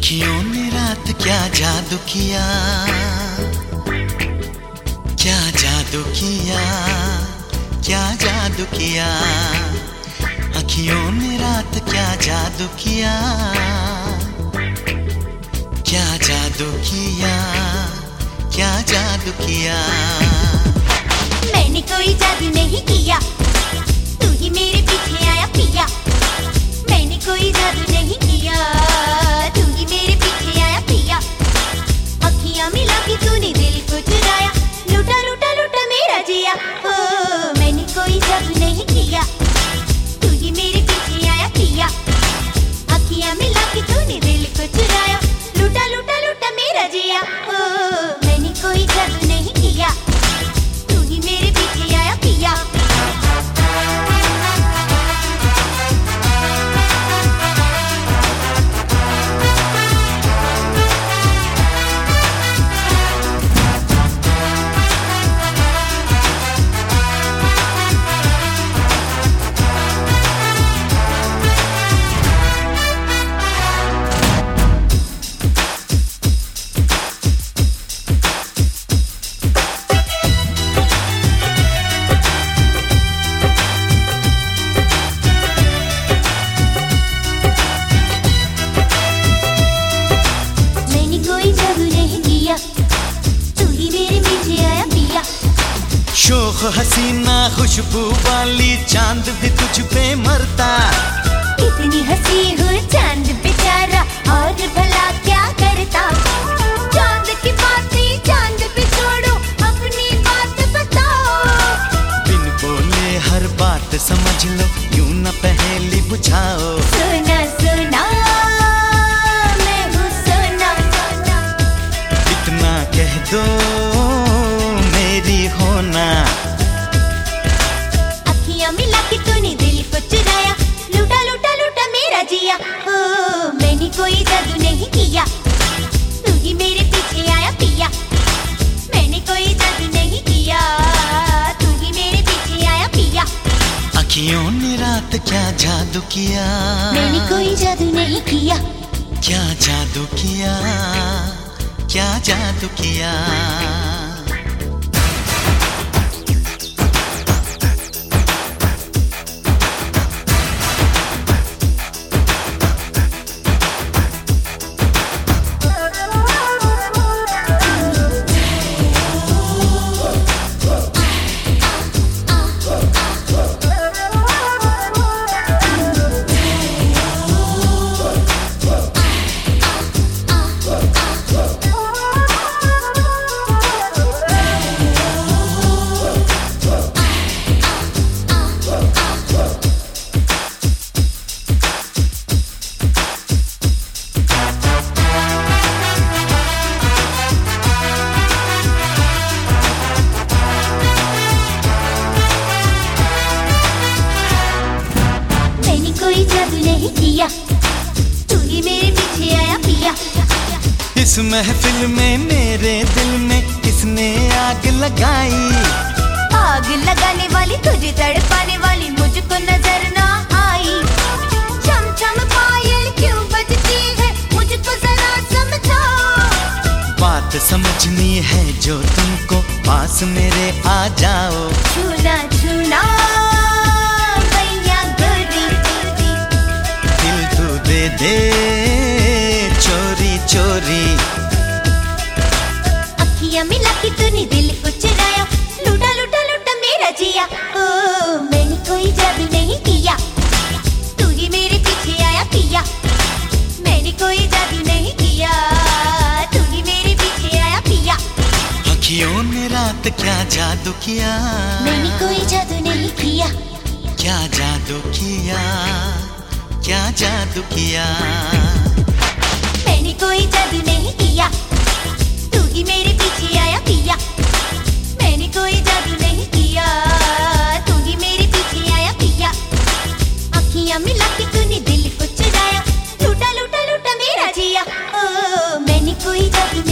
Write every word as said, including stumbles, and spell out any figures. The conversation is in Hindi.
अखियों ने रात क्या जादू किया, क्या जादू किया, क्या जादू किया। अखियों ने रात क्या जादू किया, क्या जादू किया, क्या जादू किया। मैंने कोई जादू नहीं किया, तू ही मेरे पीछे आया पिया। मैंने कोई जादू नहीं किया, तू ही मेरे पीछे आया पिया। अखियां मिला के तूने दिल को चुराया, लूटा लूटा लूटा मेरा जिया। ओ मैंने कोई जादू नहीं किया, तू ही मेरे पीछे आया पिया। अखियां मिला के तूने दिल को चुराया, लूटा लूटा लूटा मेरा जिया। ओ मैंने कोई जादू नहीं किया, तू ही मेरे पीछे आया पिया। शोख हसीना खुशबू वाली चांद भी तुझ पे मरता। इतनी हंसी हो चांद बेचारा, और भला क्या करता। चांद की बातें चांद पे छोड़ो, अपनी बात बताओ। बिन बोले हर बात समझ लो, यूं न पहेली बुझाओ। सुना सुना मैं हूँ सोना, इतना कह दो मेरी होना। अखियां मिला के तूने दिल को चुराया, लूटा लूटा लूटा मेरा जिया। ओ मैंने कोई जादू नहीं किया, तू ही मेरे पीछे आया पिया। मैंने कोई जादू नहीं किया, तू ही मेरे पीछे आया पिया। अखियों ने रात क्या जादू किया, मैंने कोई जादू नहीं किया। क्या जादू किया, क्या जादू किया। कोई जादू नहीं किया, तू ही मेरे पीछे आया पिया। इस महफिल में मेरे दिल में किसने आग लगाई। आग लगाने वाली, तुझे तड़पाने वाली मुझको नजर ना आई। चम चम पायल क्यों बजती है, मुझको जरा समझाओ। बात समझनी है जो तुमको, पास मेरे आ जाओ। छूना छूना दे दे चोरी चोरी। अखियां मिला के तूने दिल को चुराया, लूटा लूटा लूटा मेरा जिया। ओ मैंने कोई जादू नहीं किया, तू ही मेरे पीछे आया पिया। मैंने कोई जादू नहीं किया, तू ही मेरे पीछे आया पिया। अखियों ने रात क्या जादू किया, मैंने कोई जादू नहीं किया। क्या जादू किया, क्या जादू किया। मैंने कोई जादू नहीं किया, तू ही मेरे पीछे आया पिया। मैंने कोई जादू नहीं किया, तू ही मेरे पीछे आया पिया। अखियां मिला के तूने दिल को चुराया, लूटा लूटा लूटा मेरा जिया। ओ मैंने कोई जादू